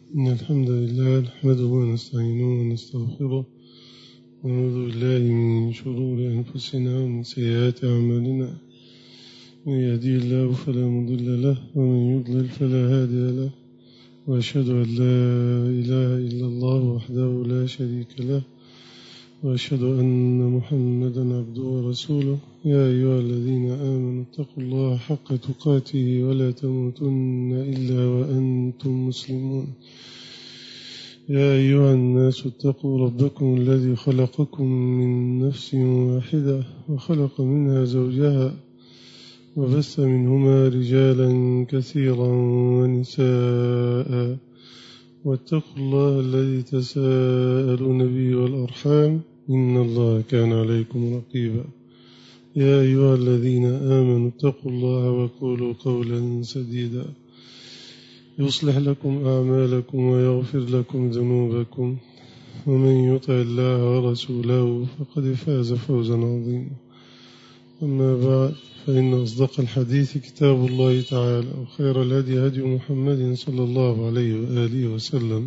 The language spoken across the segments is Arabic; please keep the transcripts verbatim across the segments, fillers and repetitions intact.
إن الحمد لله نحمده ونستعينه ونستغفره ونعوذ بالله من شرور أنفسنا ومن سيئات أعمالنا. من يهدي الله فلا مضل له ومن يضلل فلا هادي له، وأشهد أن لا إله إلا الله وحده لا شريك له، وأشهد أن محمدا عبده ورسوله. يا أيها الذين آمنوا اتقوا الله حق تقاته ولا تموتن إلا وأنتم مسلمون. يا أيها الناس اتقوا ربكم الذي خلقكم من نفس واحدة وخلق منها زوجها وبث منهما رجالا كثيرا ونساء، واتقوا الله الذي تساءلون به والأرحام إن الله كان عليكم رقيبا. يا أيها الذين آمنوا اتقوا الله وقولوا قولا سديدا يصلح لكم أعمالكم ويغفر لكم ذنوبكم، ومن يطع الله ورسوله فقد فاز فوزا عظيما. أما بعد، فإن أصدق الحديث كتاب الله تعالى، وخير الهدي هدي محمد صلى الله عليه وآله وسلم،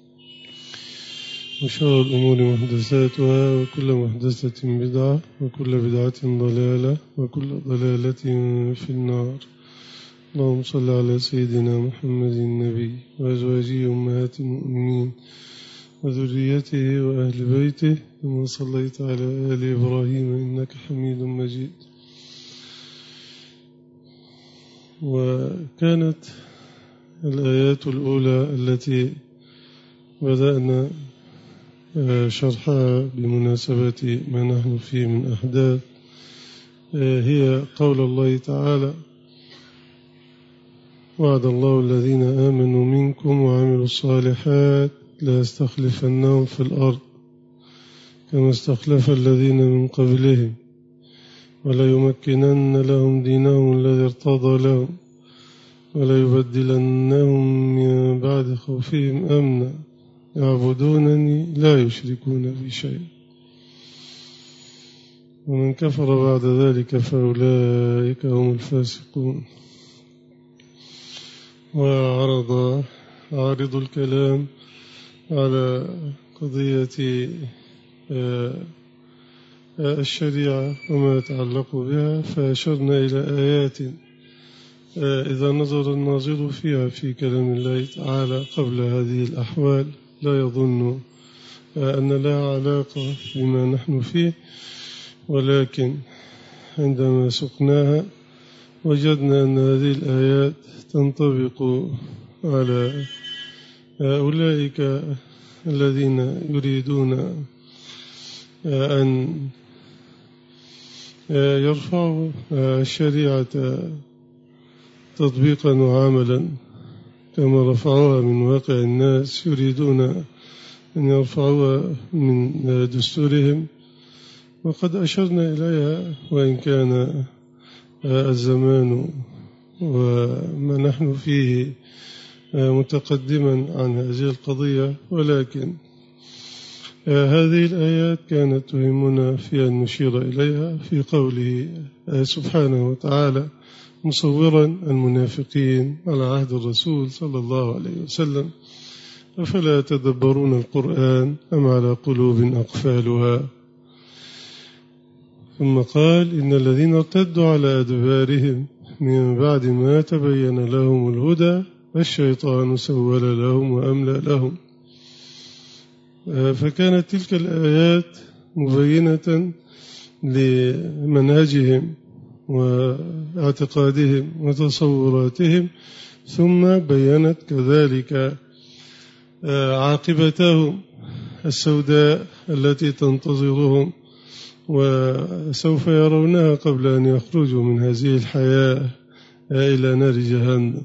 وشر الأمور محدثاتها، وكل محدثة بدعة، وكل بدعة ضلالة، وكل ضلالة في النار. اللهم صل على سيدنا محمد النبي وأزواجه أمهات المؤمنين وذريته وأهل بيته، كما صليت على آل إبراهيم إنك حميد مجيد. وكانت الآيات الأولى التي بدأنا شرحها بمناسبة ما نحن فيه من أحداث هي قول الله تعالى: وعد الله الذين آمنوا منكم وعملوا الصالحات لا يستخلفنهم في الأرض كما استخلف الذين من قبلهم ولا يمكنن لهم دينهم الذي ارتضى لهم ولا يبدلنهم من بعد خوفهم أمنا يعبدونني لا يشركون بي شيئا ومن كفر بعد ذلك فأولئك هم الفاسقون. وعرض عارض الكلام على قضية الشريعة وما يتعلق بها، فأشرنا إلى آيات إذا نظر الناظر فيها في كلام الله تعالى قبل هذه الأحوال لا يظن أن لها علاقة بما نحن فيه، ولكن عندما سقناها وجدنا أن هذه الآيات تنطبق على أولئك الذين يريدون أن يرفعوا الشريعة تطبيقا وعملا كما رفعوها من واقع الناس، يريدون أن يرفعوها من دستورهم. وقد أشرنا إليها، وإن كان الزمان وما نحن فيه متقدما عن هذه القضية، ولكن هذه الآيات كانت تهمنا في أن نشير إليها في قوله سبحانه وتعالى مصورا المنافقين على عهد الرسول صلى الله عليه وسلم: أفلا يتدبرون القرآن أم على قلوب أقفالها. ثم قال: إن الذين ارتدوا على أدبارهم من بعد ما تبين لهم الهدى الشيطان سول لهم وأملى لهم. فكانت تلك الآيات مبينة لمنهجهم واعتقادهم وتصوراتهم، ثم بينت كذلك عاقبتهم السوداء التي تنتظرهم وسوف يرونها قبل أن يخرجوا من هذه الحياة إلى نار جهنم.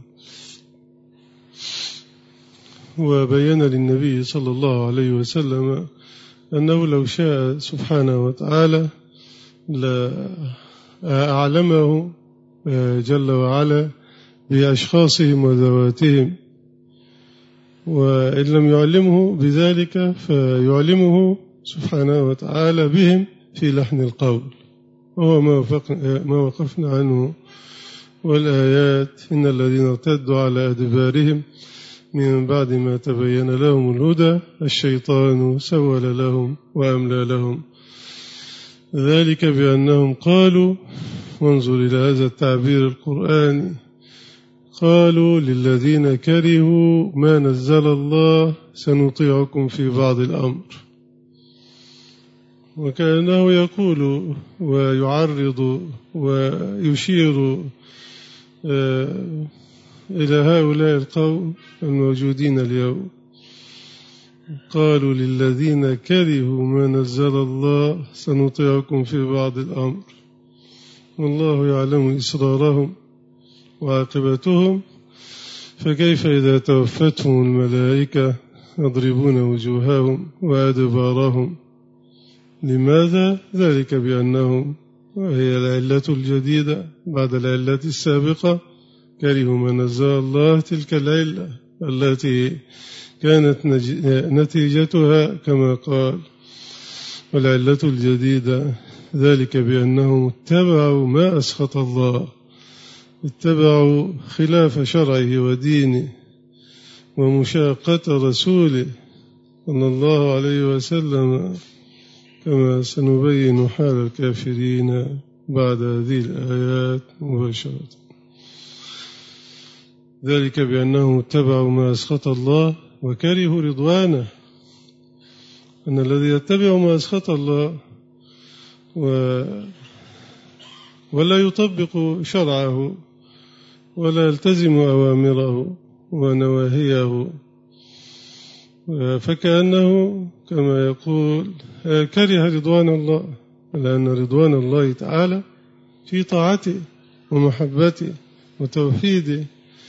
وبين للنبي صلى الله عليه وسلم أنه لو شاء سبحانه وتعالى لأعلمه جل وعلا بأشخاصهم وذواتهم، وإن لم يعلمه بذلك فيعلمه سبحانه وتعالى بهم في لحن القول، وهو ما وقفنا عنه. والآيات: إن الذين ارتدوا على أدبارهم من بعد ما تبين لهم الهدى الشيطان سول لهم وأملى لهم ذلك بأنهم قالوا، وانظر إلى هذا التعبير القرآني، قالوا للذين كرهوا ما نزل الله سنطيعكم في بعض الأمر، وكأنه يقول ويعرض ويشير إلى هؤلاء القوم الموجودين اليوم. قالوا للذين كرهوا ما نزل الله سنطيعكم في بعض الأمر، والله يعلم إسرارهم وعاقبتهم، فكيف إذا توفتهم الملائكة يضربون وجوههم وأدبارهم. لماذا؟ ذلك بأنهم، وهي العلة الجديدة بعد العلة السابقة، كرهوا ما نزل الله، تلك العلة التي كانت نتيجتها كما قال. والعلة الجديدة ذلك بأنهم اتبعوا ما أسخط الله، اتبعوا خلاف شرعه ودينه ومشاقة رسوله صلى الله عليه وسلم، كما سنبين حال الكافرين بعد هذه الآيات مباشرة. ذلك بأنهم اتبعوا ما أسخط الله وكرهوا رضوانه، أن الذي يتبع ما أسخط الله و ولا يطبق شرعه ولا يلتزم أوامره ونواهيه، فكأنه كما يقول كره رضوان الله، لأن رضوان الله تعالى في طاعته ومحبته وتوحيده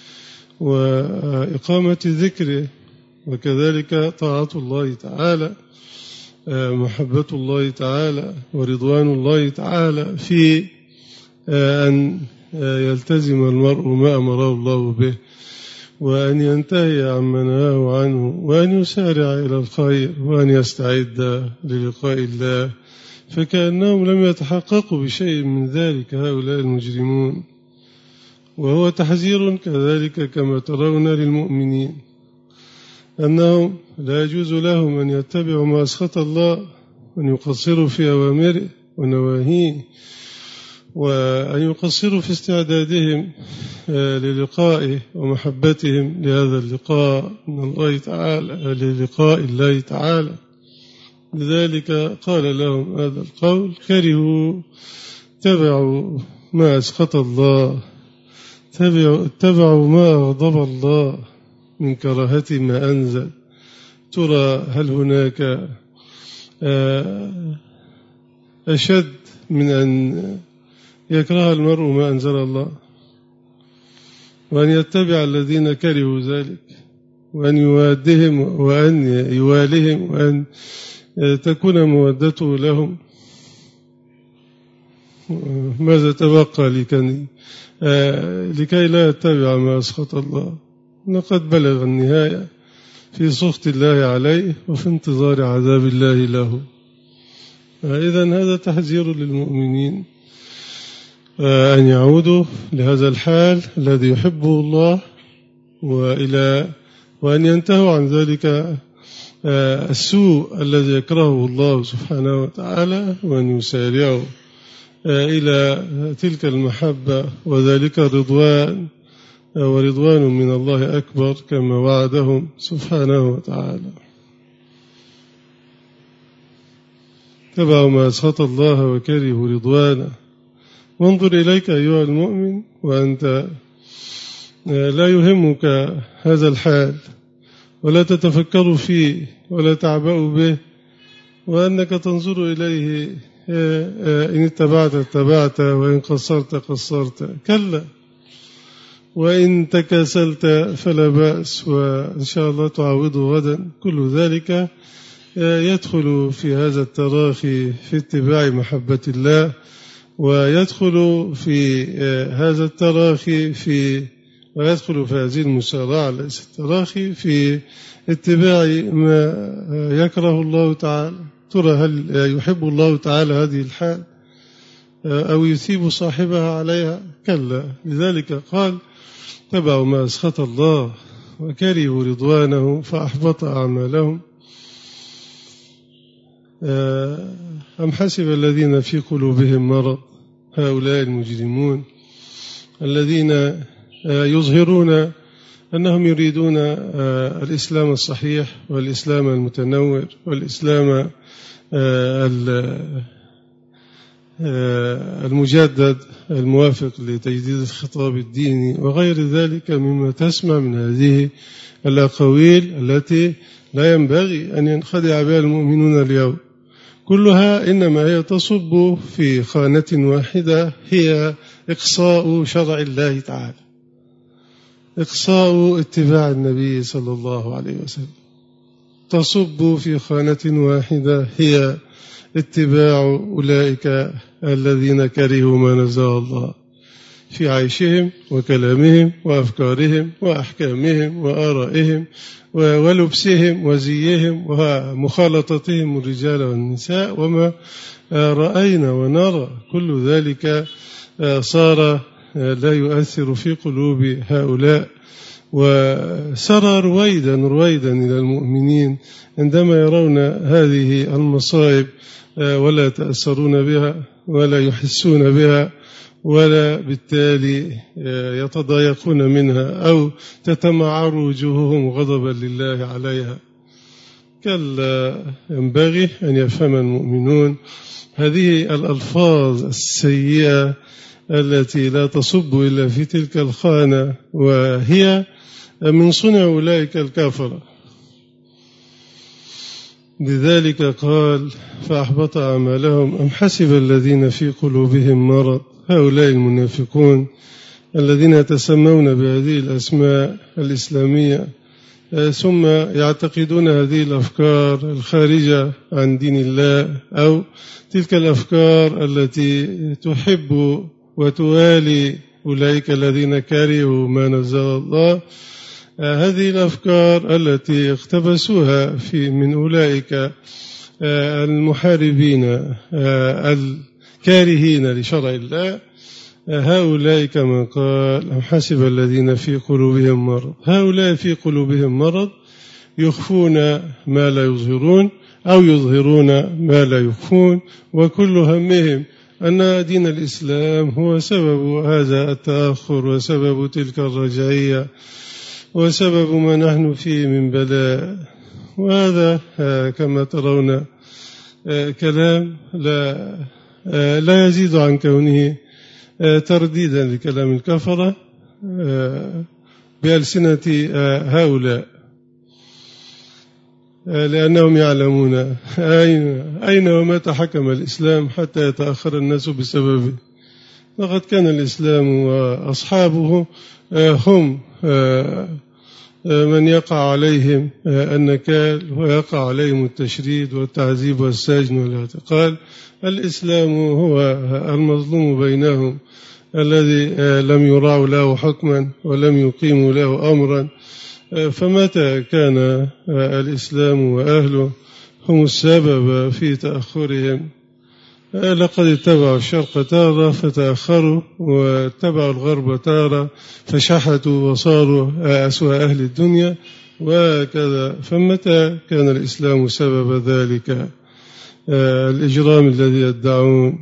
وإقامة ذكره، وكذلك طاعة الله تعالى، محبة الله تعالى ورضوان الله تعالى في أن يلتزم المرء ما أمره الله به، وأن ينتهي عما نهاه عنه، وأن يسارع إلى الخير، وأن يستعد للقاء الله. فكأنهم لم يتحققوا بشيء من ذلك هؤلاء المجرمون، وهو تحذير كذلك كما ترون للمؤمنين أنهم لا يجوز لهم أن يتبعوا ما أسخط الله، وأن يقصروا في أوامره ونواهيه، وأن يقصروا في استعدادهم للقائه ومحبتهم لهذا اللقاء من الله تعالى، للقاء الله تعالى. لذلك قال لهم هذا القول: كرهوا اتبعوا ما أسخط الله، اتبعوا ما أغضب الله من كراهة ما أنزل. ترى هل هناك أشد من أن يكره المرء ما أنزل الله، وأن يتبع الذين كرهوا ذلك، وأن يوادهم وأن يوالهم، وأن تكون مودته لهم؟ ماذا تبقى لكي, لكي لا يتبع ما أسخط الله؟ لقد بلغ النهاية في سخط الله عليه وفي انتظار عذاب الله له. إذن هذا تحذير للمؤمنين أن يعودوا لهذا الحال الذي يحبه الله، وإلى وأن ينتهوا عن ذلك السوء الذي يكرهه الله سبحانه وتعالى، وأن يسارعوا إلى تلك المحبة وذلك الرضوان، ورضوان من الله أكبر كما وعدهم سبحانه وتعالى. تبعوا ما أسخط الله وكرهوا رضوانه. وانظر إليك أيها المؤمن وأنت لا يهمك هذا الحال، ولا تتفكر فيه ولا تعبأ به، وأنك تنظر إليه إن اتبعت اتبعت، وإن قصرت قصرت. كلا، وإن تكاسلت فلا بأس، وإن شاء الله تعوضه غدا. كل ذلك يدخل في هذا التراخي في اتباع محبة الله، ويدخل في هذا التراخي في ويدخل في هذه المسارعة ليس التراخي في اتباع ما يكره الله تعالى. ترى هل يحب الله تعالى هذه الحال أو يثيب صاحبها عليها؟ كلا. لذلك قال: تبعوا ما أسخط الله وكرهوا رضوانه فأحبط أعمالهم. أم حسب الذين في قلوبهم مرض، هؤلاء المجرمون الذين يظهرون أنهم يريدون الإسلام الصحيح والإسلام المتنور والإسلام المجدد الموافق لتجديد الخطاب الديني وغير ذلك مما تسمع من هذه الأقاويل التي لا ينبغي أن ينخدع بها المؤمنون اليوم. كلها إنما هي تصب في خانة واحدة، هي إقصاء شرع الله تعالى، إقصاء اتباع النبي صلى الله عليه وسلم. تصب في خانة واحدة، هي اتباع أولئك الذين كرهوا ما نزل الله في عيشهم وكلامهم وأفكارهم وأحكامهم وآرائهم ولبسهم وزيهم ومخالطتهم الرجال والنساء. وما رأينا ونرى كل ذلك صار لا يؤثر في قلوب هؤلاء، وسرى رويدا رويدا إلى المؤمنين عندما يرون هذه المصائب ولا يتأثرون بها ولا يحسون بها ولا بالتالي يتضايقون منها أو تتمعر وجوههم غضبا لله عليها. كلا، ينبغي أن يفهم المؤمنون هذه الألفاظ السيئة التي لا تصب إلا في تلك الخانة، وهي من صنع أولئك الكافرة. لذلك قال فأحبط أعمالهم. أم حسب الذين في قلوبهم مرض، هؤلاء المنافقون الذين يتسمون بهذه الأسماء الإسلامية ثم يعتقدون هذه الأفكار الخارجة عن دين الله أو تلك الأفكار التي تحب وتوالي أولئك الذين كرهوا ما نزل الله. هذه الأفكار التي اقتبسوها في من أولئك المحاربين الكارهين لشرع الله، هؤلاء كما قال أم حسب الذين في قلوبهم مرض. هؤلاء في قلوبهم مرض، يخفون ما لا يظهرون أو يظهرون ما لا يخفون، وكل همهم أن دين الإسلام هو سبب هذا التأخر وسبب تلك الرجعية وسبب ما نحن فيه من بلاء. وهذا كما ترون كلام لا لا يزيد عن كونه ترديدا لكلام الكفرة بألسنة هؤلاء، لأنهم يعلمون أين أين ومتى حكم الإسلام حتى يتأخر الناس بسببه. لقد كان الإسلام وأصحابه هم من يقع عليهم النكال ويقع عليهم التشريد والتعذيب والسجن والاعتقال. الإسلام هو المظلوم بينهم الذي لم يراعوا له حكما ولم يقيموا له أمرا. فمتى كان الإسلام وأهله هم السبب في تأخرهم، لقد اتبعوا الشرق تارة فتأخروا واتبعوا الغرب تارة فشحتوا وصاروا أسوأ أهل الدنيا وكذا. فمتى كان الإسلام سبب ذلك الإجرام الذي يدعون؟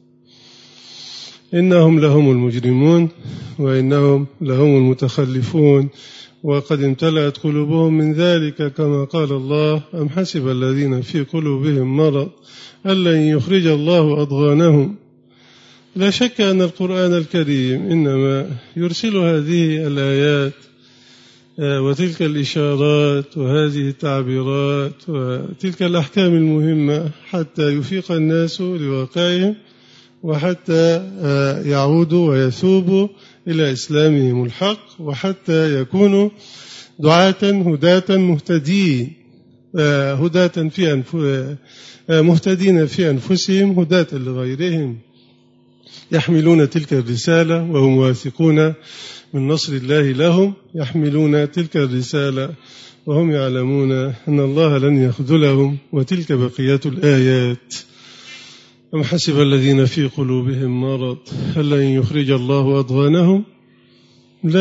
إنهم لهم المجرمون وإنهم لهم المتخلفون، وقد امتلأت قلوبهم من ذلك كما قال الله أم حسب الذين في قلوبهم مرض أن لن يخرج الله أضغانهم. لا شك أن القرآن الكريم إنما يرسل هذه الآيات وتلك الإشارات وهذه التعبيرات وتلك الأحكام المهمة حتى يفيق الناس لواقعهم وحتى يعودوا ويثوبوا إلى إسلامهم الحق وحتى يكونوا دعاة هداة مهتدين هداة في أنف... مهتدين في أنفسهم هداة لغيرهم، يحملون تلك الرسالة وهم واثقون من نصر الله لهم، يحملون تلك الرسالة وهم يعلمون أن الله لن يخذلهم. وتلك بقية الآيات. أم حسب الذين في قلوبهم مرض هل لن يخرج الله أضغانهم؟ لا،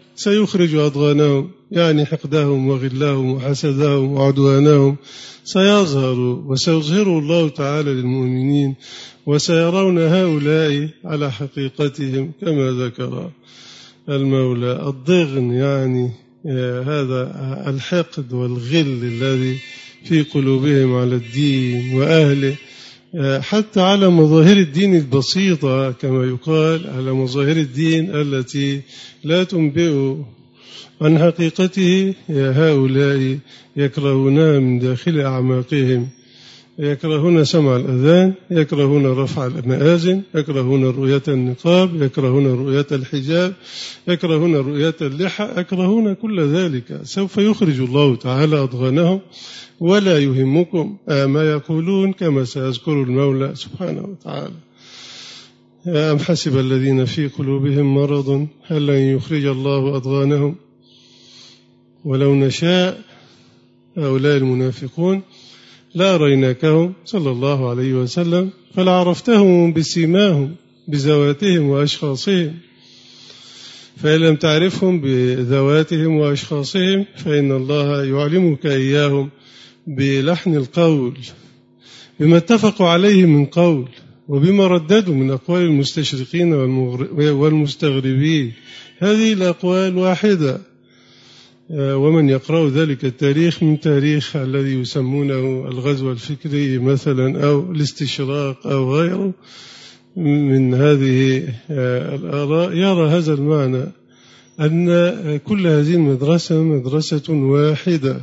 سيخرج أضغانهم، يعني حقدهم وغلهم وحسدهم وعدوانهم سيظهر، وسيظهر الله تعالى للمؤمنين، وسيرون هؤلاء على حقيقتهم كما ذكر المولى. الضغن يعني هذا الحقد والغل الذي في قلوبهم على الدين وأهله، حتى على مظاهر الدين البسيطة كما يقال، على مظاهر الدين التي لا تنبئ عن حقيقته. هؤلاء يكرهونها من داخل أعماقهم، يكرهون سمع الأذان، يكرهون رفع المآذن، يكرهون رؤية النقاب، يكرهون رؤية الحجاب، يكرهون رؤية اللحى، يكرهون كل ذلك. سوف يخرج الله تعالى أضغانهم ولا يهمكم ما يقولون، كما سيذكر المولى سبحانه وتعالى. أم حسب الذين في قلوبهم مرض هل لن يخرج الله أضغانهم ولو نشاء هؤلاء المنافقون لا ريناكهم صلى الله عليه وسلم فلعرفتهم بسيماهم بذواتهم وأشخاصهم، فإن لم تعرفهم بذواتهم وأشخاصهم فإن الله يعلمك إياهم بلحن القول، بما اتفقوا عليه من قول، وبما رددوا من أقوال المستشرقين والمستغربين. هذه الأقوال واحدة، ومن يقرأ ذلك التاريخ من تاريخ الذي يسمونه الغزو الفكري مثلا أو الاستشراق أو غيره من هذه الآراء، يرى هذا المعنى، أن كل هذه المدرسة مدرسة واحدة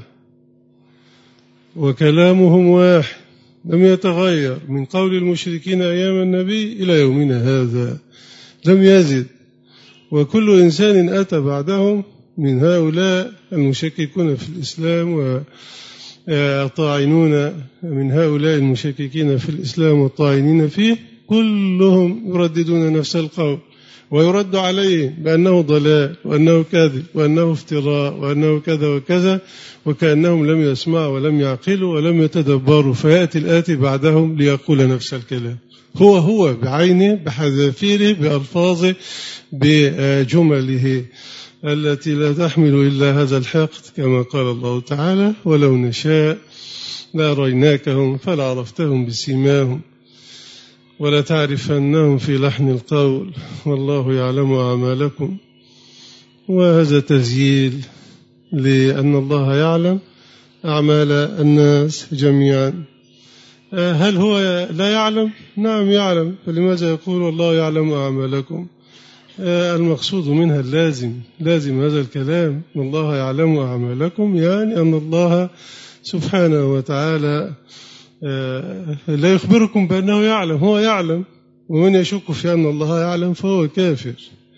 وكلامهم واحد لم يتغير من قول المشركين أيام النبي إلى يومنا هذا، لم يزد. وكل إنسان أتى بعدهم من هؤلاء المشككون في الإسلام والطاعنون، من هؤلاء المشككين في الإسلام والطاعنين فيه، كلهم يرددون نفس القول، ويرد عليه بأنه ضلال وأنه كاذب وأنه افتراء وأنه كذا وكذا، وكأنهم لم يسمعوا ولم يعقلوا ولم يتدبروا. فيأتي الآتي بعدهم ليقول نفس الكلام، هو هو بعينه بحذافيره بألفاظه بجمله التي لا تحمل إلا هذا الحقد، كما قال الله تعالى ولو نشاء لأريناكهم فلعرفتهم بسيماهم ولتعرفنهم في لحن القول والله يعلم أعمالكم. وهذا تسجيل لأن الله يعلم أعمال الناس جميعا. هل هو لا يعلم؟ نعم يعلم، فلماذا يقول والله يعلم أعمالكم؟ المقصود منها اللازم، لازم هذا الكلام، والله يعلم أعمالكم، يعني أن الله سبحانه وتعالى لا يخبركم بأنه يعلم، هو يعلم، ومن يشك في أن الله يعلم فهو كافر.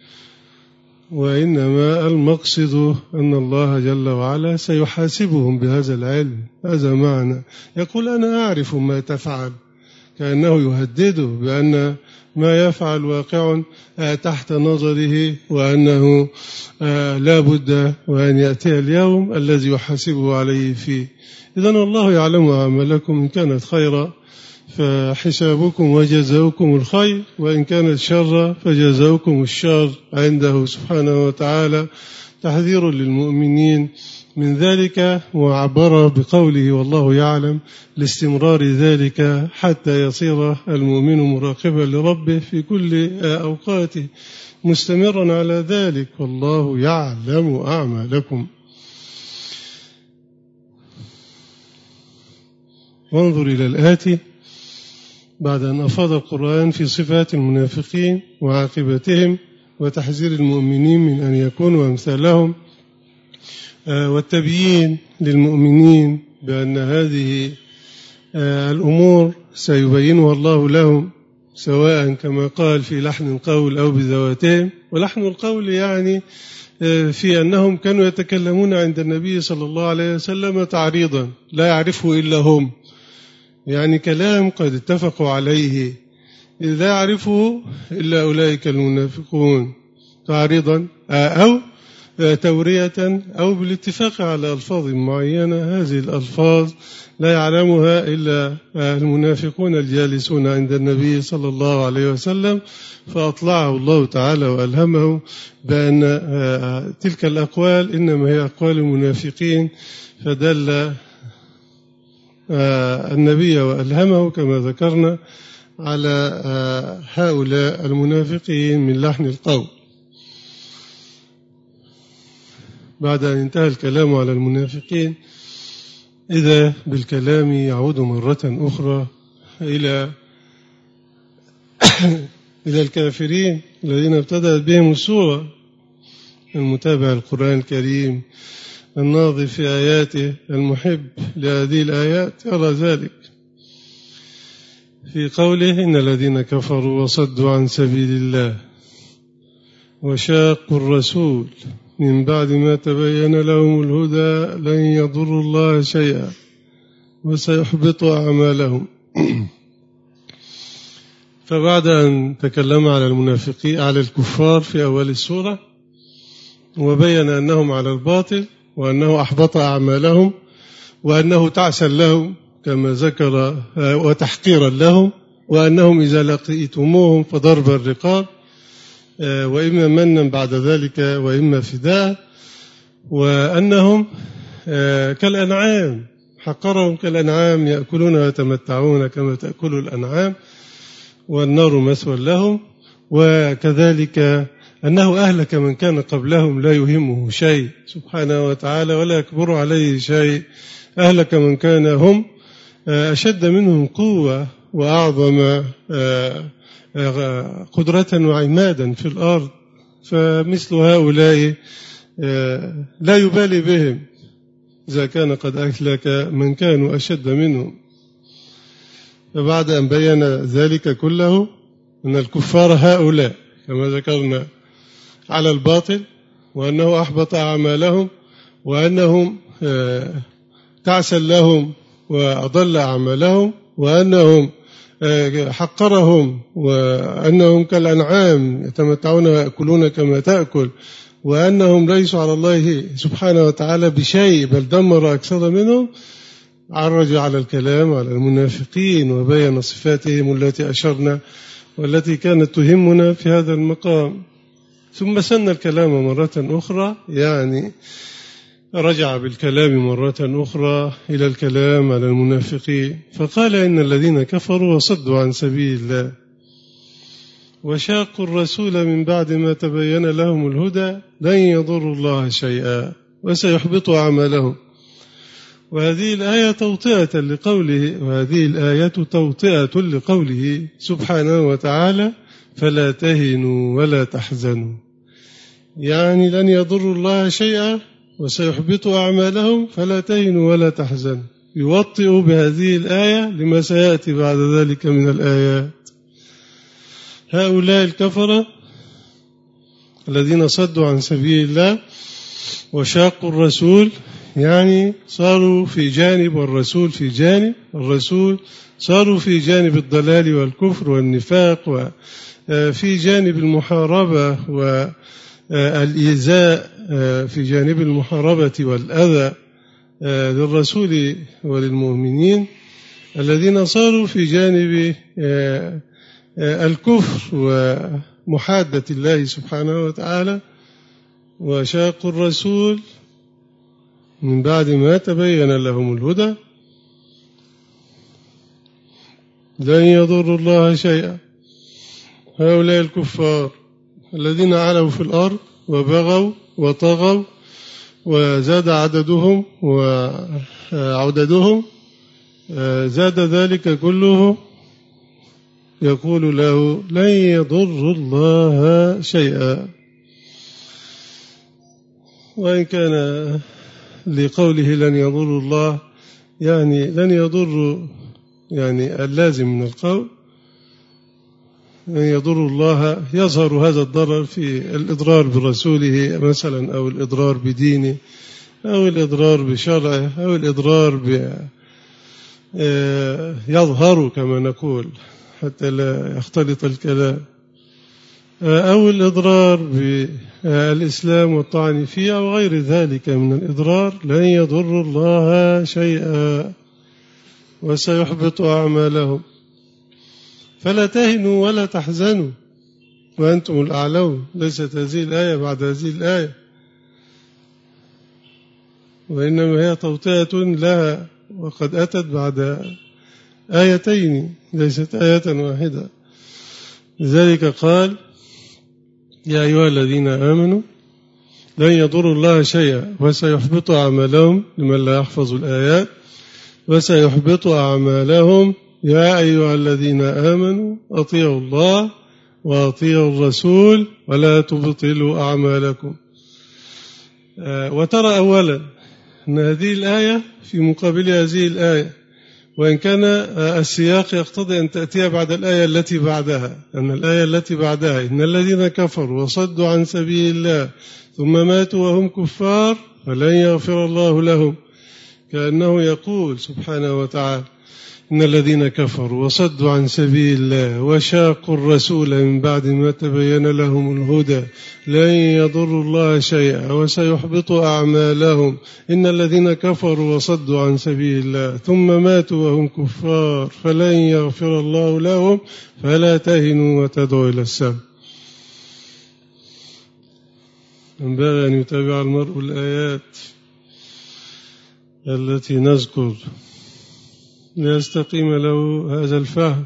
وإنما المقصد أن الله جل وعلا سيحاسبهم بهذا العلم. هذا معنى يقول أنا أعرف ما تفعل، كأنه يهدده بأن ما يفعل واقع تحت نظره، وأنه لا بد وأن يأتي اليوم الذي يحاسبه عليه فيه. إذن الله يعلم أعمالكم، إن كانت خيرا فحسابكم وجزاؤكم الخير، وإن كانت شر فجزاؤكم الشر عنده سبحانه وتعالى، تحذير للمؤمنين من ذلك. وعبر بقوله والله يعلم لاستمرار ذلك حتى يصير المؤمن مراقبا لربه في كل أوقاته مستمرا على ذلك، والله يعلم أعمالكم. وانظر إلى الآتي بعد أن أفاض القرآن في صفات المنافقين وعاقبتهم وتحذير المؤمنين من أن يكونوا أمثالهم، والتبيين للمؤمنين بأن هذه الأمور سيبينها الله لهم، سواء كما قال في لحن القول أو بذواتهم. ولحن القول يعني في أنهم كانوا يتكلمون عند النبي صلى الله عليه وسلم تعريضا لا يعرفه إلا هم، يعني كلام قد اتفقوا عليه لا يعرفه إلا أولئك المنافقون تعريضا، أو تورية أو بالاتفاق على ألفاظ معينة. هذه الألفاظ لا يعلمها إلا المنافقون الجالسون عند النبي صلى الله عليه وسلم، فأطلعه الله تعالى وألهمه بأن تلك الأقوال إنما هي أقوال المنافقين، فدل النبي وألهمه كما ذكرنا على هؤلاء المنافقين من لحن القول. بعد أن انتهى الكلام على المنافقين، إذا بالكلام يعود مرة أخرى إلى إلى الكافرين الذين ابتدأت بهم السورة. المتابع القرآن الكريم الناظر في آياته المحب لهذه الآيات يرى ذلك في قوله: إن الذين كفروا وصدوا عن سبيل الله وشاقوا الرسول من بعد ما تبين لهم الهدى لن يضروا الله شيئا وسيحبط أعمالهم. فبعد أن تكلم على المنافقين على الكفار في أول السورة وبين أنهم على الباطل وأنه أحبط أعمالهم وأنه تعسا لهم كما ذكر وتحقيرا لهم، وأنهم إذا لقيتموهم فضرب الرقاب وإما منا بعد ذلك وإما فداء، وأنهم كالأنعام حقرهم كالأنعام يأكلون ويتمتعون كما تأكل الأنعام والنار مثوى لهم، وكذلك أنه أهلك من كان قبلهم لا يهمه شيء سبحانه وتعالى ولا يكبر عليه شيء. أهلك من كان هم أشد منهم قوة وأعظم قدرة وعمادا في الأرض، فمثل هؤلاء لا يبالي بهم إذا كان قد أهلك من كانوا أشد منهم. فبعد أن بين ذلك كله أن الكفار هؤلاء كما ذكرنا على الباطل، وأنه أحبط أعمالهم، وأنهم تعسا لهم وأضل أعمالهم، وأنهم حقرهم، وأنهم كالأنعام يتمتعون ويأكلون كما تأكل، وأنهم ليسوا على الله سبحانه وتعالى بشيء بل دمر أكثر منهم. عرج على الكلام على المنافقين وبين صفاتهم التي أشرنا والتي كانت تهمنا في هذا المقام، ثم سن الكلام مرة أخرى، يعني رجع بالكلام مرة أخرى إلى الكلام على المنافقين، فقال: إن الذين كفروا وصدوا عن سبيل الله وشاقوا الرسول من بعد ما تبين لهم الهدى لن يضروا الله شيئا وسيحبط أعمالهم. وهذه الآية توطئة لقوله وهذه الآية توطئة لقوله سبحانه وتعالى: فلا تهنوا ولا تحزنوا، يعني لن يضروا الله شيئا وسيحبط أعمالهم، فلا تهنوا ولا تحزنوا. يوطئ بهذه الآية لما سيأتي بعد ذلك من الآيات. هؤلاء الكفرة الذين صدوا عن سبيل الله وشاقوا الرسول، يعني صاروا في جانب والرسول في جانب، الرسول صاروا في جانب الضلال والكفر والنفاق، وفي جانب المحاربة والإيذاء، في جانب المحاربة والأذى للرسول وللمؤمنين، الذين صاروا في جانب الكفر ومحادة الله سبحانه وتعالى وشاقوا الرسول من بعد ما تبين لهم الهدى لن يضروا الله شيئا. هؤلاء الكفار الذين علوا في الأرض وبغوا وطغوا وزاد عددهم وعددهم، زاد ذلك كله يقول له: لن يضر الله شيئا. وإن كان لقوله لن يضر الله يعني لن يضر، يعني اللازم من القول لن يضر الله، يظهر هذا الضرر في الإضرار برسوله مثلا، أو الإضرار بدينه، أو الإضرار بشرعه، أو الإضرار ب يظهر كما نقول حتى لا يختلط الكلام. أو الإضرار بالإسلام والطعن فيه أو غير ذلك من الإضرار لن يضر الله شيئا وسيحبط أعمالهم. فلا تهنوا ولا تحزنوا وأنتم الأعلون. ليست هذه الآية بعد هذه الآية، وإنما هي توطئة لها، وقد أتت بعد آيتين ليست آية واحدة. لذلك قال يا أيها الذين آمنوا لن يضروا الله شيئا وسيحبط أعمالهم، لمن لا يحفظ الآيات، وسيحبط أعمالهم. يا أيها الذين آمنوا أطيعوا الله وأطيعوا الرسول ولا تبطلوا أعمالكم. وترى أولا أن هذه الآية في مقابل هذه الآية، وإن كان السياق يقتضي أن تأتي بعد الآية التي بعدها، أن الآية التي بعدها إن الذين كفروا وصدوا عن سبيل الله ثم ماتوا وهم كفار فلن يغفر الله لهم، كأنه يقول سبحانه وتعالى إن الذين كفروا وصدوا عن سبيل الله وشاقوا الرسول من بعد ما تبين لهم الهدى لن يضروا الله شيئا وسيحبط أعمالهم. إن الذين كفروا وصدوا عن سبيل الله ثم ماتوا وهم كفار فلن يغفر الله لهم فلا تهنوا وتدعوا إلى السلم. ينبغي أن يتابع المرء الآيات التي نذكر ليستقيم له هذا الفهم.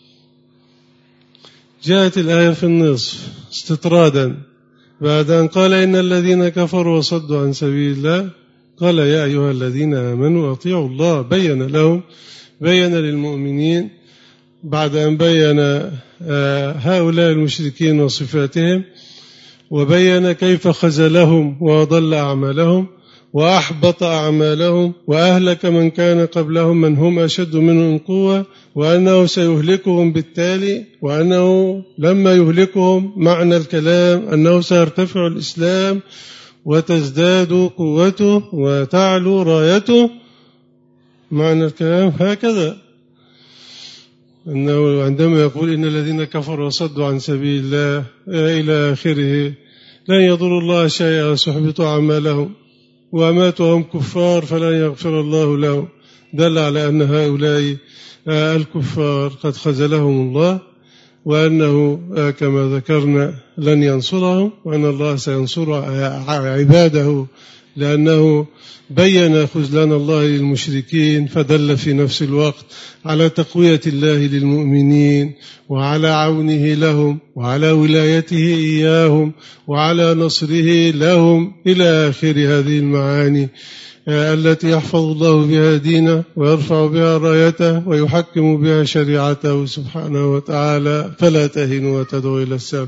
جاءت الآية في النصف استطرادا بعد أن قال إن الذين كفروا وصدوا عن سبيل الله، قال يا أيها الذين آمنوا أطيعوا الله. بين لهم، بين للمؤمنين بعد أن بين هؤلاء المشركين وصفاتهم، وبين كيف خذلهم وضل أعمالهم وأحبط أعمالهم وأهلك من كان قبلهم من هم أشد منهم قوة، وأنه سيهلكهم بالتالي، وأنه لما يهلكهم معنى الكلام أنه سيرتفع الإسلام وتزداد قوته وتعلو رايته. معنى الكلام هكذا، أنه عندما يقول إن الذين كفروا وصدوا عن سبيل الله إلى آخره لن يضروا الله شيئا وسيحبط أعمالهم وماتوا وهم كفار فلن يغفر الله لهم، دل على أن هؤلاء الكفار قد خذلهم الله، وأنه كما ذكرنا لن ينصرهم، وأن الله سينصر عباده، لأنه بين خذلان الله للمشركين، فدل في نفس الوقت على تقوية الله للمؤمنين وعلى عونه لهم وعلى ولايته إياهم وعلى نصره لهم إلى آخر هذه المعاني التي يحفظ الله بها دينه ويرفع بها رايته ويحكم بها شريعته سبحانه وتعالى. فلا تهنوا وتدعوا إلى السلم.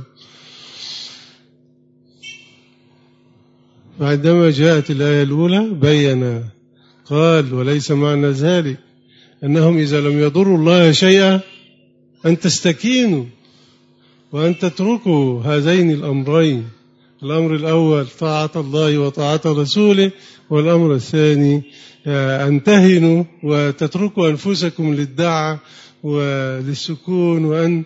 وعندما جاءت الآية الأولى بين قال وليس معنى ذلك أنهم إذا لم يضروا الله شيئا أن تستكينوا وأن تتركوا هذين الأمرين. الأمر الأول طاعة الله وطاعة رسوله، والأمر الثاني أن تهنوا وتتركوا أنفسكم للدعة وللسكون، وأن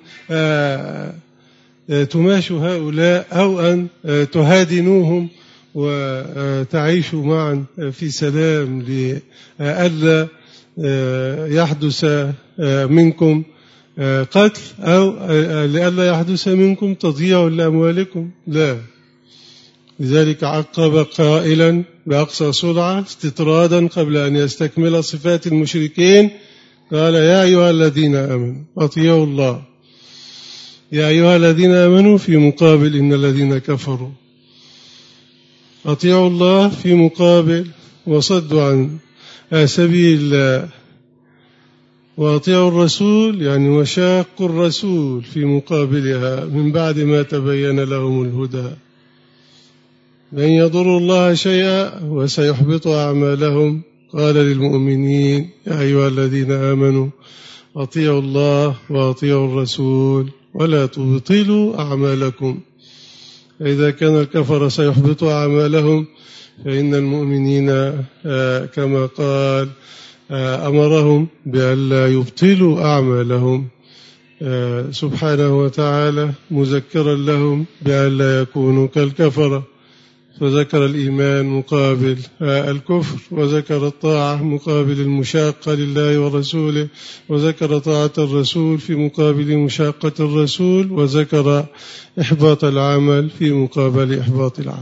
تماشوا هؤلاء أو أن تهادنوهم وتعيشوا معا في سلام لئلا يحدث منكم قتل أو لئلا يحدث منكم تضييع لأموالكم. لا، لذلك عقب قائلا بأقصى سرعة استطرادا قبل أن يستكمل صفات المشركين، قال يا أيها الذين آمنوا أطيعوا الله. يا أيها الذين آمنوا في مقابل إن الذين كفروا، أطيعوا الله في مقابل وصدوا عن سبيل الله، وأطيعوا الرسول يعني وشاقوا الرسول في مقابلها من بعد ما تبين لهم الهدى. لن يضروا الله شيئا وسيحبط أعمالهم. قال للمؤمنين يا أيها الذين آمنوا أطيعوا الله وأطيعوا الرسول ولا تبطلوا أعمالكم. إذا كان الكفر سيحبط أعمالهم، فإن المؤمنين كما قال أمرهم بأن لا يبطلوا أعمالهم سبحانه وتعالى مذكرا لهم بأن لا يكونوا كالكفرة، فذكر الإيمان مقابل الكفر، وذكر الطاعة مقابل المشاقة لله ورسوله، وذكر طاعة الرسول في مقابل مشاقة الرسول، وذكر إحباط العمل في مقابل إحباط العمل.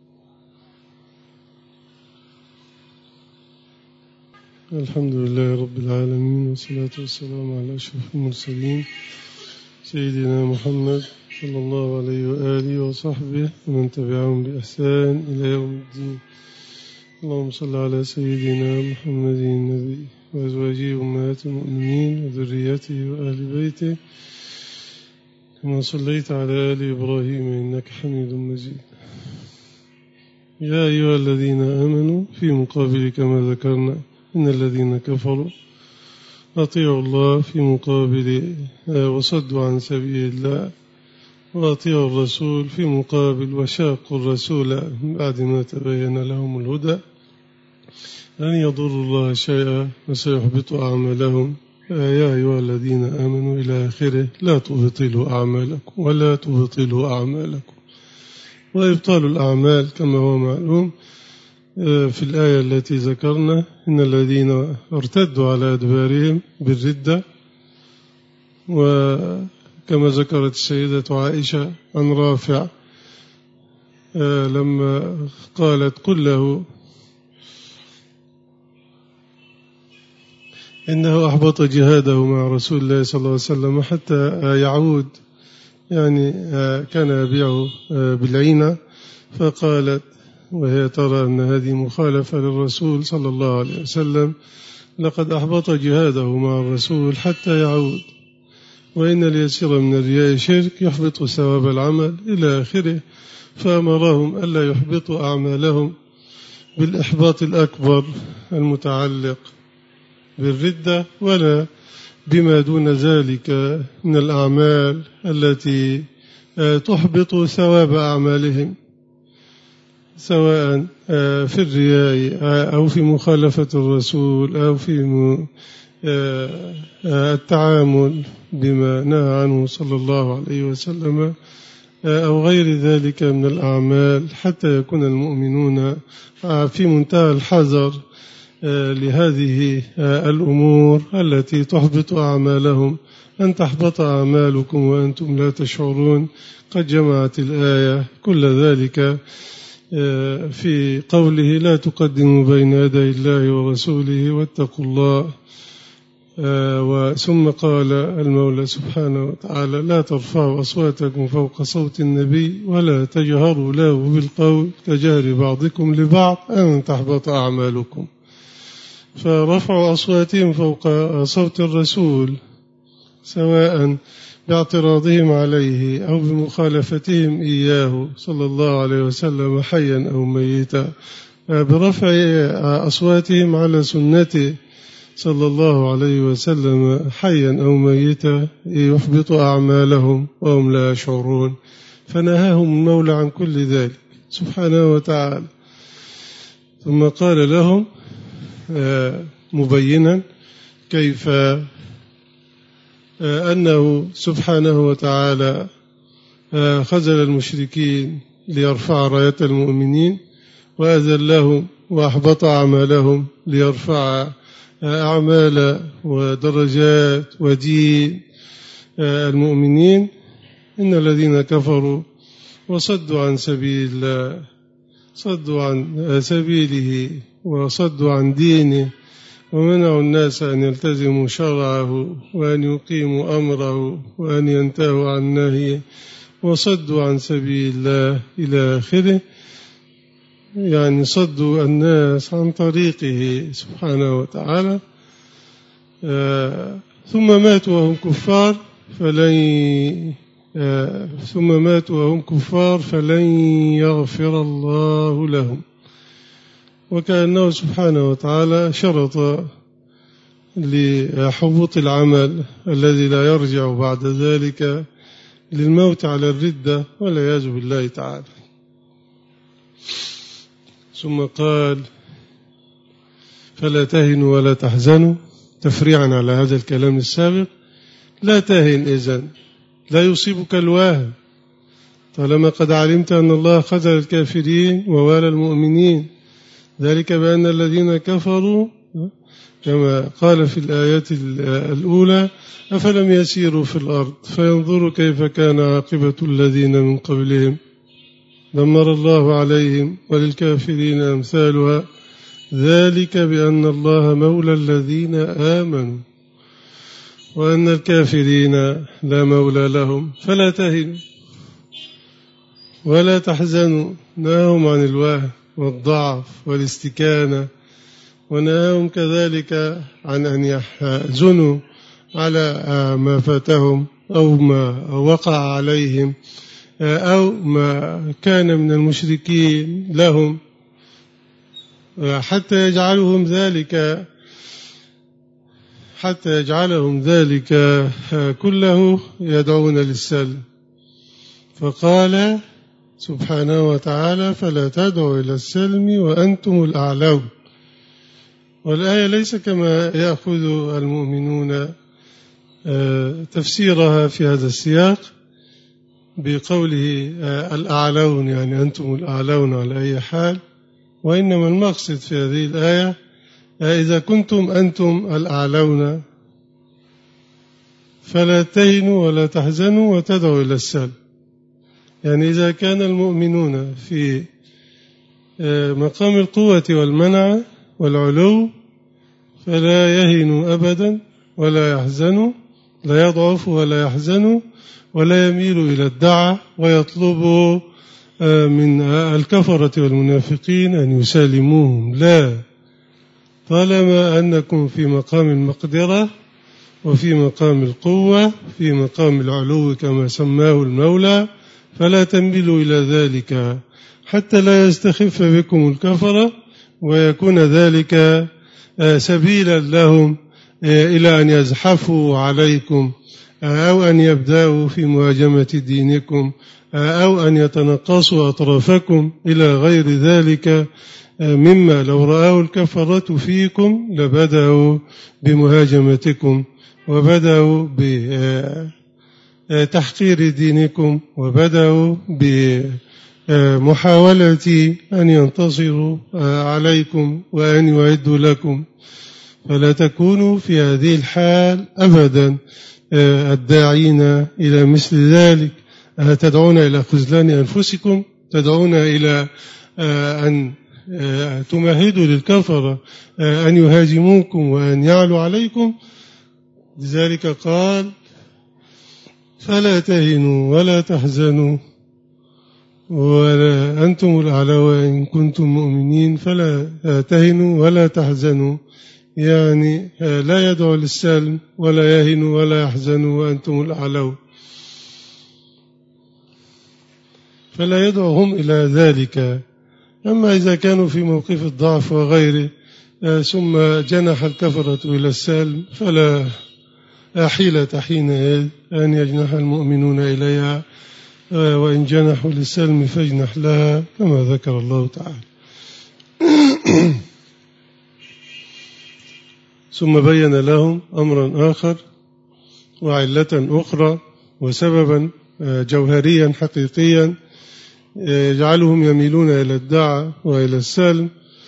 الحمد لله رب العالمين، والصلاة والسلام على أشرف المرسلين سيدنا محمد صلى الله عليه وآله وصحبه ومن تبعهم بإحسان إلى يوم الدين. اللهم صل على سيدنا محمد النبي وأزواجه أمهات المؤمنين وذريته وآل بيته كما صليت على آل إبراهيم إنك حميد مجيد. يا أيها الذين آمنوا في مقابل كما ذكرنا إن الذين كفروا أطيعوا الله في مقابل وصدوا عن سبيل الله، وأطيعوا الرسول في مقابل وشاقوا الرسول بعد ما تبين لهم الهدى لن يضروا الله شيئا وسيحبط أعمالهم. يا أيها الذين آمنوا إلى آخره لا تبطلوا أعمالكم ولا تبطلوا أعمالكم. وإبطال الأعمال كما هو معلوم في الآية التي ذكرنا إن الذين ارتدوا على أدبارهم بالردة، وكما ذكرت السيدة عائشة عن رافع لما قالت قل له إنه أحبط جهاده مع رسول الله صلى الله عليه وسلم حتى يعود، يعني كان يبيعه بالعينة، فقالت وهي ترى أن هذه مخالفة للرسول صلى الله عليه وسلم لقد أحبط جهاده مع الرسول حتى يعود، وإن اليسير من الرياء شرك يحبط ثواب العمل إلى آخره. فأمرهم ألا يحبطوا أعمالهم بالإحباط الأكبر المتعلق بالردة ولا بما دون ذلك من الأعمال التي تحبط ثواب أعمالهم، سواء في الرياء أو في مخالفة الرسول أو في التعامل بما نهى عنه صلى الله عليه وسلم أو غير ذلك من الأعمال، حتى يكون المؤمنون في منتهى الحذر لهذه الأمور التي تحبط أعمالهم، أن تحبط أعمالكم وأنتم لا تشعرون. قد جمعت الآية كل ذلك في قوله لا تقدموا بين يدي الله ورسوله واتقوا الله. وثم قال المولى سبحانه وتعالى لا ترفعوا أصواتكم فوق صوت النبي ولا تجهروا له بالقول كجهر بعضكم لبعض أن تحبط أعمالكم. فرفعوا أصواتهم فوق صوت الرسول سواء باعتراضهم عليه أو بمخالفتهم إياه صلى الله عليه وسلم حيا أو ميتا، برفع أصواتهم على سنته صلى الله عليه وسلم حيا أو ميتا يحبط أعمالهم وهم لا يشعرون. فنهاهم المولى عن كل ذلك سبحانه وتعالى، ثم قال لهم مبينا كيف أنه سبحانه وتعالى خذل المشركين ليرفع راية المؤمنين وأذلهم وأحبط أعمالهم ليرفع أعمال ودرجات ودين المؤمنين. إن الذين كفروا وصدوا عن سبيل الله صدوا عن سبيله وصدوا عن دينه ومنعوا الناس أن يلتزموا شرعه وأن يقيموا أمره وأن ينتهوا عن نهيه وصدوا عن سبيل الله إلى آخره، يعني صدوا الناس عن طريقه سبحانه وتعالى. آه ثم ماتوا وهم كفار فلن آه ثم ماتوا وهم كفار فلن يغفر الله لهم. وكأنه سبحانه وتعالى شرط لحبوط العمل الذي لا يرجع بعد ذلك للموت على الردة والعياذ بالله تعالى. ثم قال فلا تهنوا ولا تحزنوا تفريعا على هذا الكلام السابق، لا تهن إذن، لا يصيبك الوهن طالما قد علمت أن الله خذل الكافرين ووالى المؤمنين. ذلك بأن الذين كفروا كما قال في الآيات الأولى أفلم يسيروا في الأرض فينظروا كيف كان عاقبة الذين من قبلهم دمر الله عليهم وللكافرين أمثالها ذلك بأن الله مولى الذين آمنوا وأن الكافرين لا مولى لهم. فلا تهنوا ولا تحزنوا، نهاهم عن الوهن والضعف والاستكانة، ونهاهم كذلك عن أن يحزنوا على ما فاتهم أو ما وقع عليهم أو ما كان من المشركين لهم، حتى يجعلهم ذلك حتى يجعلهم ذلك كله يدعون للسلم. فقال سبحانه وتعالى فلا تدعوا إلى السلم وأنتم الأعلون. والآية ليس كما يأخذ المؤمنون تفسيرها في هذا السياق بقوله الأعلون يعني أنتم الأعلون على أي حال، وإنما المقصد في هذه الآية إذا كنتم أنتم الأعلون فلا تهنوا ولا تحزنوا وتدعوا إلى السلم. يعني إذا كان المؤمنون في مقام القوة والمنع والعلو فلا يهنوا أبدا ولا يحزنوا، لا يضعفوا ولا يحزنوا ولا يميلوا إلى الدعة ويطلبوا من الكفرة والمنافقين أن يسالموهم، لا، طالما أنكم في مقام المقدرة وفي مقام القوة في مقام العلو كما سماه المولى فلا تميلوا إلى ذلك حتى لا يستخف بكم الكفرة ويكون ذلك سبيلا لهم إلى أن يزحفوا عليكم أو أن يبدأوا في مهاجمة دينكم أو أن يتنقصوا أطرافكم إلى غير ذلك مما لو رأوا الكفرة فيكم لبدأوا بمهاجمتكم وبدأوا بتحقير دينكم وبدأوا بمحاولة أن ينتصروا عليكم وأن يعدوا لكم. فلا تكونوا في هذه الحال أبدا الداعين إلى مثل ذلك، تدعون إلى خذلان أنفسكم، تدعون إلى أن تمهدوا للكفرة أن يهاجموكم وأن يعلوا عليكم. لذلك قال فلا تهنوا ولا تحزنوا ولا أنتم الأعلون إن كنتم مؤمنين. فلا تهنوا ولا تحزنوا يعني لا يدعو للسلم ولا يهنوا ولا يحزنوا وأنتم الأعلون، فلا يدعوهم إلى ذلك. أما إذا كانوا في موقف الضعف وغيره ثم جنح الكفرة إلى السلم فلا حيلة حينئذ أن يجنح المؤمنون إليها، وإن جنحوا للسلم فاجنح لها كما ذكر الله تعالى. ثم بين لهم أمرا آخر وعلة أخرى وسببا جوهريا حقيقيا يجعلهم يميلون إلى الدعاء وإلى السلم.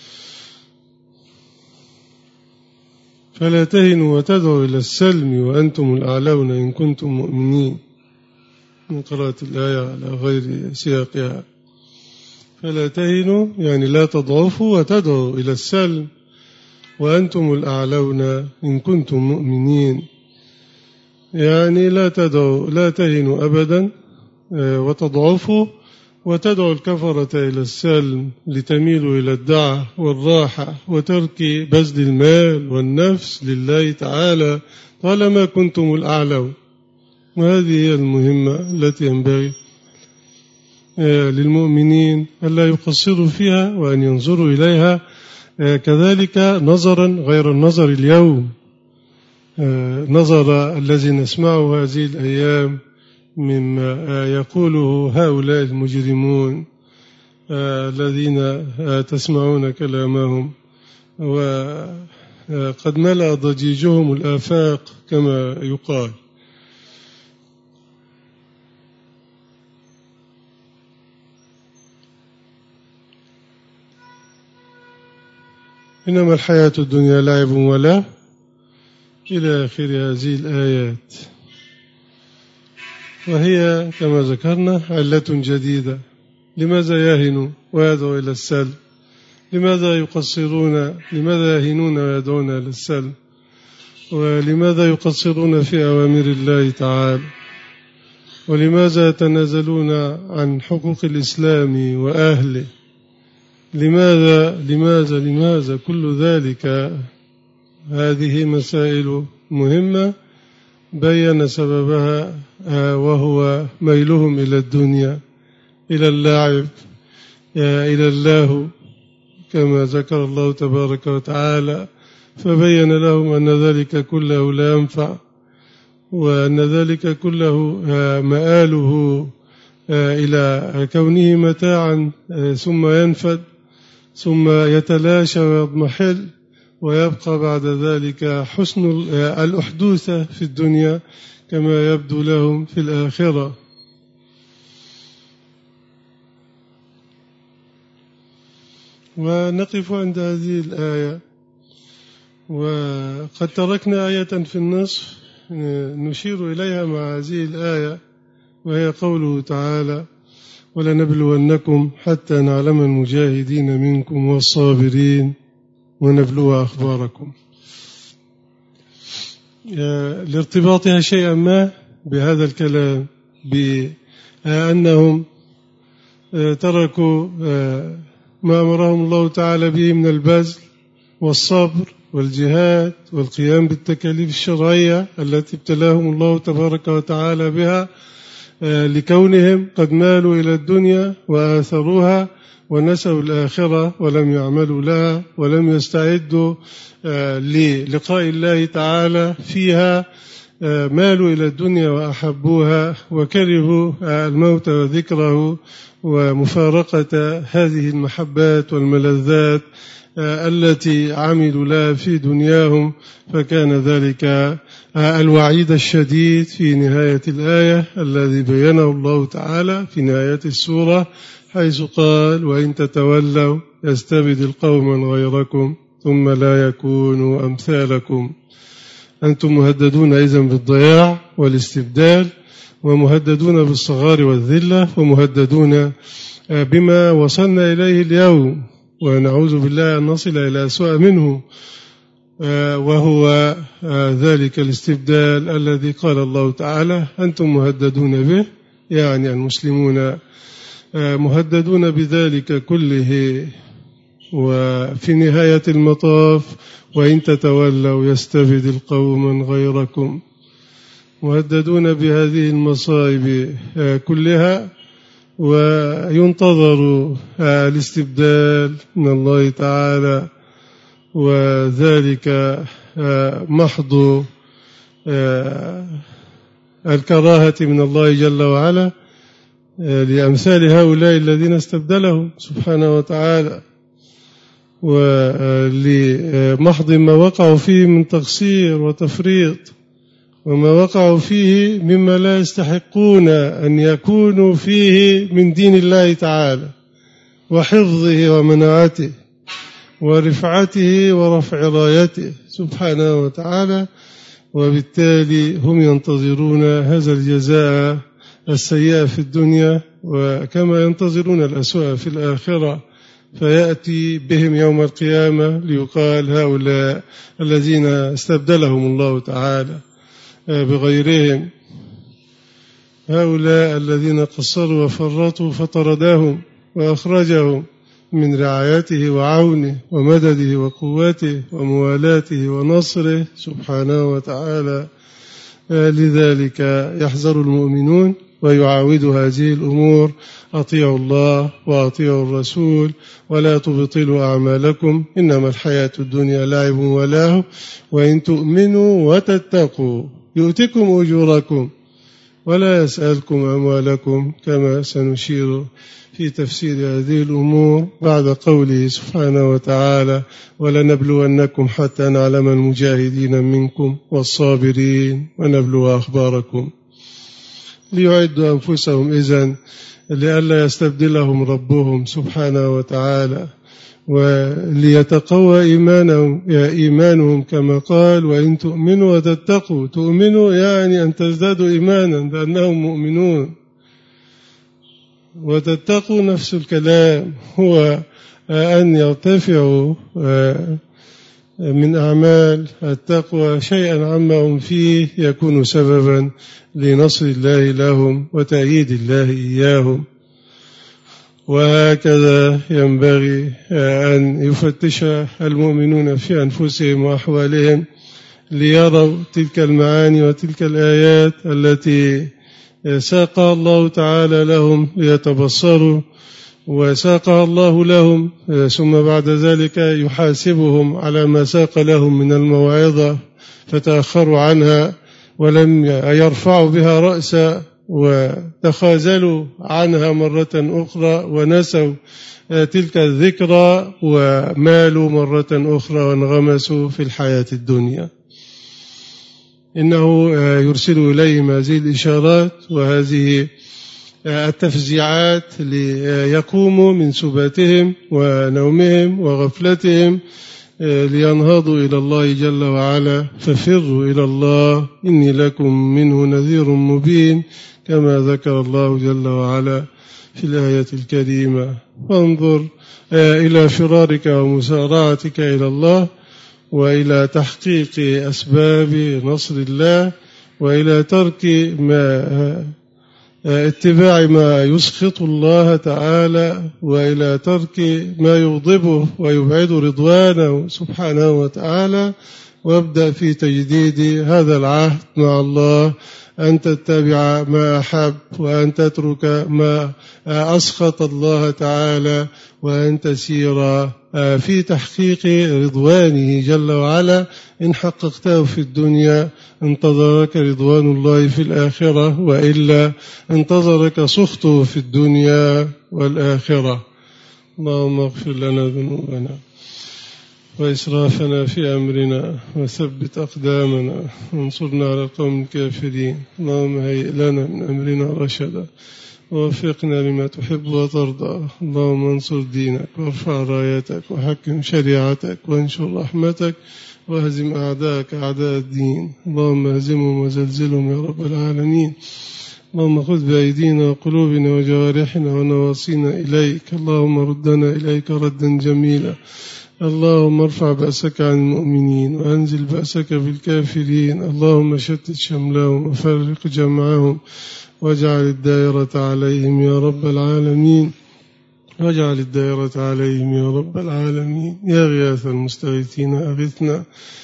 فلا تهنوا وتدعوا إلى السلم وأنتم الأعلون إن كنتم مؤمنين، من قراءة الآية على غير سياقها. فلا تهنوا يعني لا تضعفوا وتدعوا إلى السلم وأنتم الأعلون إن كنتم مؤمنين، يعني لا تدعوا لا تهنوا أبدا وتضعفوا وتدعو الكفرة إلى السلم لتميلوا إلى الدعة والراحة وترك بذل المال والنفس لله تعالى طالما كنتم الأعلون. وهذه هي المهمة التي ينبغي للمؤمنين ألا يقصروا فيها وأن ينظروا إليها كذلك نظرا غير النظر اليوم، نظر الذي نسمعه هذه الأيام مما يقوله هؤلاء المجرمون الذين تسمعون كلامهم وقد ملأ ضجيجهم الآفاق كما يقال. إنما الحياة الدنيا لعب وله إلى آخر هذه الآيات. وهي كما ذكرنا علة جديدة. لماذا يهنوا ويدعوا إلى السلم؟ لماذا يقصرون؟ لماذا يهنون ويدعون إلى السلم؟ ولماذا يقصرون في أوامر الله تعالى؟ ولماذا يتنازلون عن حقوق الإسلام وأهله؟ لماذا لماذا لماذا كل ذلك؟ هذه مسائل مهمة بين سببها، وهو ميلهم إلى الدنيا، إلى اللعب، إلى اللهو كما ذكر الله تبارك وتعالى، فبين لهم أن ذلك كله لا ينفع، وأن ذلك كله مآله إلى كونه متاعا ثم ينفد ثم يتلاشى ويضمحل، ويبقى بعد ذلك حسن الأحدوثة في الدنيا كما يبدو لهم في الآخرة. ونقف عند هذه الآية، وقد تركنا آية في النصف نشير إليها مع هذه الآية، وهي قوله تعالى: ولنبلونكم حتى نعلم المجاهدين منكم والصابرين ونبلو أخباركم. لارتباطها شيئا ما بهذا الكلام، بأنهم تركوا ما أمرهم الله تعالى به من البذل والصبر والجهاد والقيام بالتكاليف الشرعية التي ابتلاهم الله تبارك وتعالى بها، لكونهم قد مالوا إلى الدنيا وآثروها ونسوا الآخرة ولم يعملوا لها ولم يستعدوا للقاء الله تعالى فيها. مالوا إلى الدنيا وأحبوها وكرهوا الموت وذكره ومفارقة هذه المحبات والملذات التي عملوا لها في دنياهم، فكان ذلك الوعيد الشديد في نهاية الآية الذي بينه الله تعالى في نهاية السورة، حيث قال: وإن تتولوا يستبدل قوما غيركم ثم لا يكونوا أمثالكم. أنتم مهددون إذن بالضياع والاستبدال، ومهددون بالصغار والذلة، ومهددون بما وصلنا إليه اليوم، ونعوذ بالله أن نصل إلى أسوأ منه، وهو ذلك الاستبدال الذي قال الله تعالى: أنتم مهددون به، يعني المسلمون مهددون بذلك كله. وفي نهاية المطاف: وإن تتولوا يستبدل قوما غيركم. مهددون بهذه المصائب كلها، وينتظر الاستبدال من الله تعالى، وذلك محض الكراهة من الله جل وعلا لأمثال هؤلاء الذين استبدلهم سبحانه وتعالى، ولمحض ما وقعوا فيه من تقصير وتفريط، وما وقعوا فيه مما لا يستحقون أن يكونوا فيه من دين الله تعالى وحفظه ومناعته ورفعته ورفع رايته سبحانه وتعالى. وبالتالي هم ينتظرون هذا الجزاء السيئة في الدنيا، وكما ينتظرون الأسوأ في الآخرة، فيأتي بهم يوم القيامة ليقال: هؤلاء الذين استبدلهم الله تعالى بغيرهم، هؤلاء الذين قصروا وفرطوا فطردهم وأخرجهم من رعايته وعونه ومدده وقوته وموالاته ونصره سبحانه وتعالى. لذلك يحذر المؤمنون ويعاود هذه الأمور: أطيعوا الله وأطيعوا الرسول ولا تبطلوا أعمالكم، إنما الحياة الدنيا لعب ولهو، وإن تؤمنوا وتتقوا يؤتكم أجوركم ولا يسألكم أموالكم، كما سنشير في تفسير هذه الأمور بعد قوله سبحانه وتعالى: ولنبلونكم حتى نعلم المجاهدين منكم والصابرين ونبلو أخباركم. ليعدوا أنفسهم إذن لئلا يستبدلهم ربهم سبحانه وتعالى وليتقوى إيمانهم, إيمانهم كما قال وإن تؤمنوا وتتقوا. تؤمنوا يعني أن تزدادوا إيمانا بأنهم مؤمنون، وتتقوا نفس الكلام هو أن يرتفعوا من أعمال التقوى شيئا عما هم فيه يكون سببا لنصر الله لهم وتأييد الله إياهم. وهكذا ينبغي أن يفتش المؤمنون في أنفسهم وأحوالهم ليروا تلك المعاني وتلك الآيات التي ساقها الله تعالى لهم ليتبصروا، وساقها الله لهم ثم بعد ذلك يحاسبهم على ما ساق لهم من الموعظة فتأخروا عنها ولم يرفعوا بها رأسا وتخاذلوا عنها مرة أخرى ونسوا تلك الذكرى ومالوا مرة أخرى وانغمسوا في الحياة الدنيا. إنه يرسل إليهم هذه الإشارات وهذه التفزيعات ليقوموا من سباتهم ونومهم وغفلتهم لينهضوا إلى الله جل وعلا. ففروا إلى الله إني لكم منه نذير مبين كما ذكر الله جل وعلا في الآية الكريمة. وانظر إلى فرارك ومسارعتك إلى الله وإلى تحقيق أسباب نصر الله وإلى ترك ما اتباع ما يسخط الله تعالى وإلى ترك ما يغضبه ويبعد رضوانه سبحانه وتعالى، وابدأ في تجديد هذا العهد مع الله أن تتبع ما أحب وأن تترك ما أسخط الله تعالى وأن تسير في تحقيق رضوانه جل وعلا. إن حققته في الدنيا انتظرك رضوان الله في الآخرة، وإلا انتظرك سخطه في الدنيا والآخرة. اللهم اغفر لنا ذنوبنا وإسرافنا في أمرنا وثبت أقدامنا وانصرنا على القوم الكافرين. اللهم هيئ لنا من أمرنا رشدا ووفقنا لما تحب وترضى. اللهم انصر دينك وارفع رايتك وحكم شريعتك وانشر رحمتك واهزم أعداءك أعداء الدين. اللهم اهزمهم وزلزلهم يا رب العالمين. اللهم خذ بأيدينا وقلوبنا وجوارحنا ونواصينا إليك. اللهم ردنا إليك ردا جميلا. اللهم ارفع بأسك عن المؤمنين وأنزل بأسك بالكافرين. اللهم شتت شملهم وفرق جمعهم واجعل الدائرة عليهم يا رب العالمين. واجعل الدائرة عليهم يا رب العالمين. يا غياث المستغيثين أغثنا.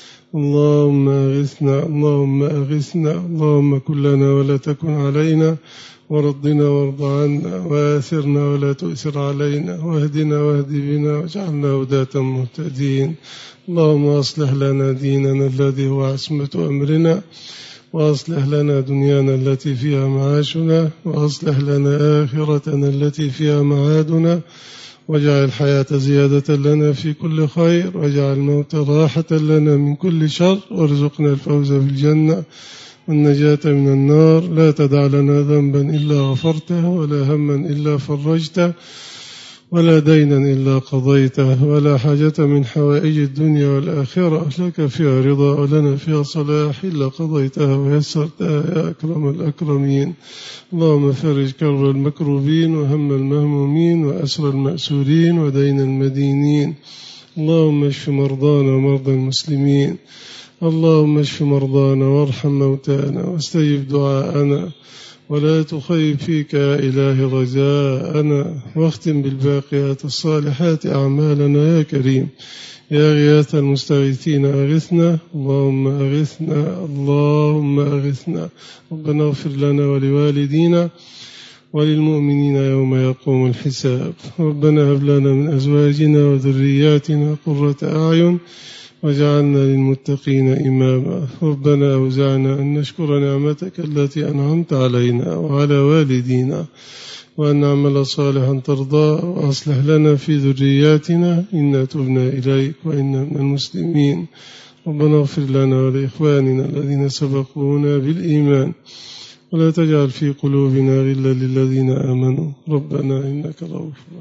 اللهم أغثنا اللهم أغثنا. اللهم كن لنا ولا تكن علينا، ورضنا وارض عنا، وآثرنا ولا تؤثر علينا، واهدنا واهد بنا واجعلنا هداة مهتدين. اللهم أصلح لنا ديننا الذي هو عصمة أمرنا، وأصلح لنا دنيانا التي فيها معاشنا، وأصلح لنا آخرتنا التي فيها معادنا، واجعل الحياة زيادة لنا في كل خير، واجعل الموت راحة لنا من كل شر، وارزقنا الفوز بالجنة والنجاة من النار. لا تدع لنا ذنبا إلا غفرته، ولا هما إلا فرجته، ولا دينا إلا قضيته، ولا حاجة من حوائج الدنيا والآخرة لك فيها رضا ولنا فيها صلاح إلا قضيتها ويسرتها يا أكرم الأكرمين. اللهم فرج كرب المكروبين وهم المهمومين وأسر المأسورين ودين المدينين. اللهم اشف مرضانا ومرضى المسلمين. اللهم اشف مرضانا وارحم موتانا واستجب دعاءنا، ولا تخيب فيك يا إله رجاءنا، واختم بالباقيات الصالحات أعمالنا يا كريم. يا غياث المستغيثين أغثنا. اللهم أغثنا اللهم أغثنا. ربنا اغفر لنا ولوالدينا وللمؤمنين يوم يقوم الحساب. ربنا هب لنا من أزواجنا وذرياتنا قرة أعين واجعلنا للمتقين إماما. ربنا أوزعنا أن نشكر نعمتك التي أنعمت علينا وعلى والدينا، وأن نعمل صالحا ترضى، وأصلح لنا في ذرياتنا إنا تبنا إليك وإنا من المسلمين. ربنا اغفر لنا ولإخواننا الذين سبقونا بالإيمان، ولا تجعل في قلوبنا غلا للذين آمنوا. ربنا إنك رؤوف